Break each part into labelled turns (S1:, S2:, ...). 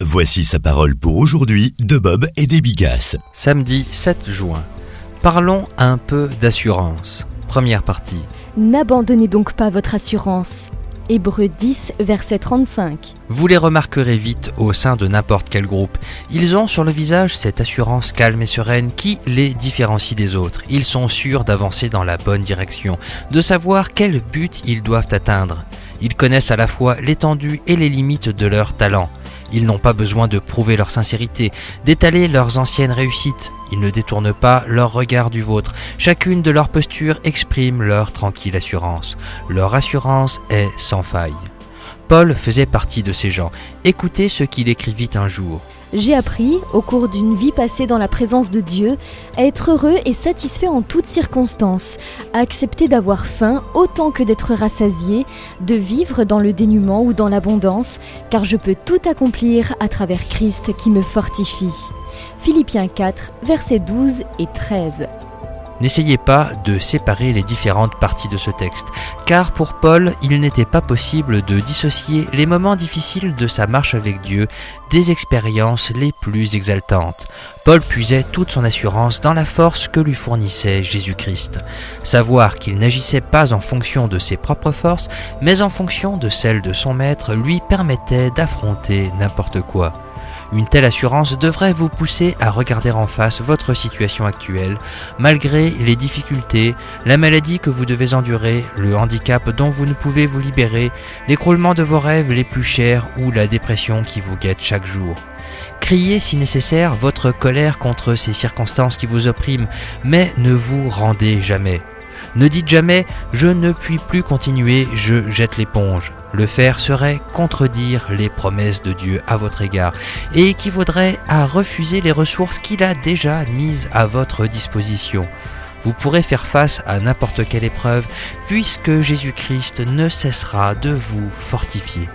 S1: Voici sa parole pour aujourd'hui de Bob et des Bigasses.
S2: Samedi 7 juin. Parlons un peu d'assurance. Première partie.
S3: N'abandonnez donc pas votre assurance. Hébreux 10, verset 35.
S2: Vous les remarquerez vite au sein de n'importe quel groupe. Ils ont sur le visage cette assurance calme et sereine qui les différencie des autres. Ils sont sûrs d'avancer dans la bonne direction, de savoir quel but ils doivent atteindre. Ils connaissent à la fois l'étendue et les limites de leur talent. Ils n'ont pas besoin de prouver leur sincérité, d'étaler leurs anciennes réussites. Ils ne détournent pas leur regard du vôtre. Chacune de leurs postures exprime leur tranquille assurance. Leur assurance est sans faille. Paul faisait partie de ces gens. Écoutez ce qu'il écrivit un jour.
S3: J'ai appris, au cours d'une vie passée dans la présence de Dieu, à être heureux et satisfait en toutes circonstances, à accepter d'avoir faim autant que d'être rassasié, de vivre dans le dénuement ou dans l'abondance, car je peux tout accomplir à travers Christ qui me fortifie. Philippiens 4, versets 12 et 13.
S2: N'essayez pas de séparer les différentes parties de ce texte, car pour Paul, il n'était pas possible de dissocier les moments difficiles de sa marche avec Dieu des expériences les plus exaltantes. Paul puisait toute son assurance dans la force que lui fournissait Jésus-Christ. Savoir qu'il n'agissait pas en fonction de ses propres forces, mais en fonction de celles de son maître, lui permettait d'affronter n'importe quoi. Une telle assurance devrait vous pousser à regarder en face votre situation actuelle, malgré les difficultés, la maladie que vous devez endurer, le handicap dont vous ne pouvez vous libérer, l'écroulement de vos rêves les plus chers ou la dépression qui vous guette chaque jour. Criez si nécessaire votre colère contre ces circonstances qui vous oppriment, mais ne vous rendez jamais. Ne dites jamais « je ne puis plus continuer, je jette l'éponge ». Le faire serait contredire les promesses de Dieu à votre égard et équivaudrait à refuser les ressources qu'il a déjà mises à votre disposition. Vous pourrez faire face à n'importe quelle épreuve puisque Jésus-Christ ne cessera de vous fortifier.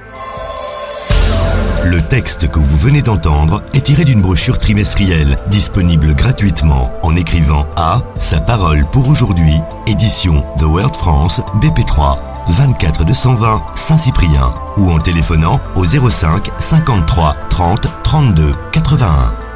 S1: Le texte que vous venez d'entendre est tiré d'une brochure trimestrielle disponible gratuitement en écrivant à Sa parole pour aujourd'hui, édition The World France, BP3, 24 220 Saint-Cyprien ou en téléphonant au 05 53 30 32 81.